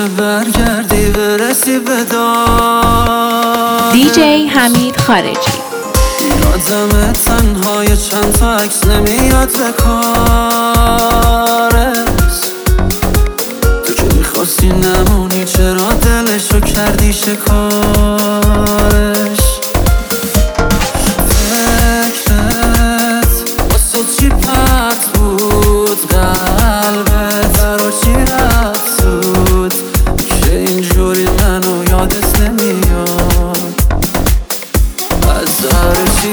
برگردی برسی به دار. دیجی حمید خارجی. یادم تنهای چند تا عکس نمیاد به کارش. تو که میخواستی نمونی چرا دلشو کردی شکارش. فکرت واسه چی پرت بود قلبت برا چی رفت سود که اینجوری منو یادت نمیاد. از هر چی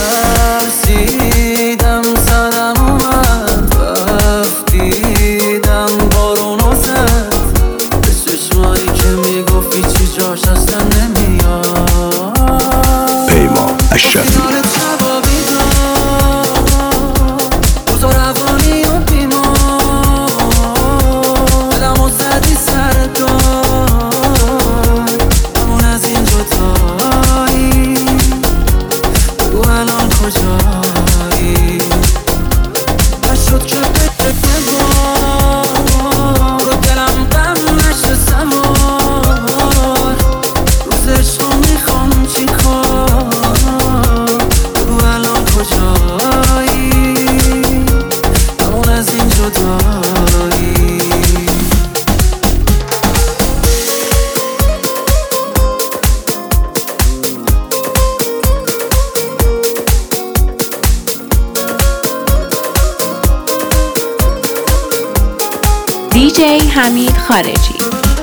ترسیدم زدم اومد رفتیدم بارونو زد به چشمایی که میگفتی چی جاش اصلا نمیاد. پیمان اشرفی. دیجی حمید خارجی.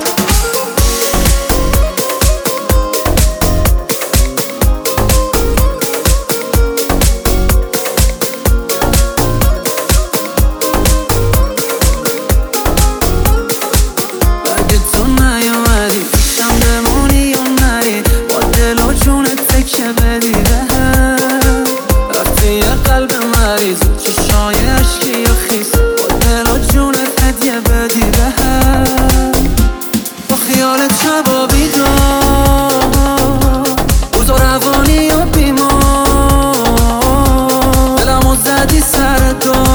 اگه تو نیومدی پیشم بمونی یا نری با دل و جونت تکه بدی بهم. رفتی یه قلب مریض چشای عشقی و خیس با دل و جونت هدیه بدی بهم. با خیالت شبا بیدار روزا روانی و بیمار دلمو زدی سر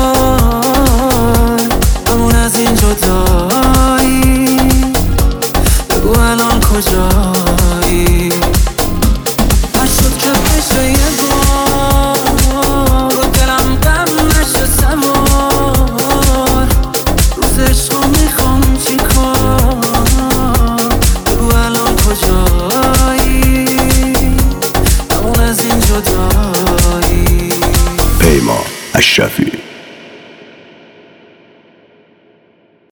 دار. همون از این جدایی بگو الان کجایی. هر شد که بشه یه بار رو دلم غم نشه سوار. روز عشقو میخوام چی کار بگو الان کجایی. همون از این جدایی. پیمان اشرفی.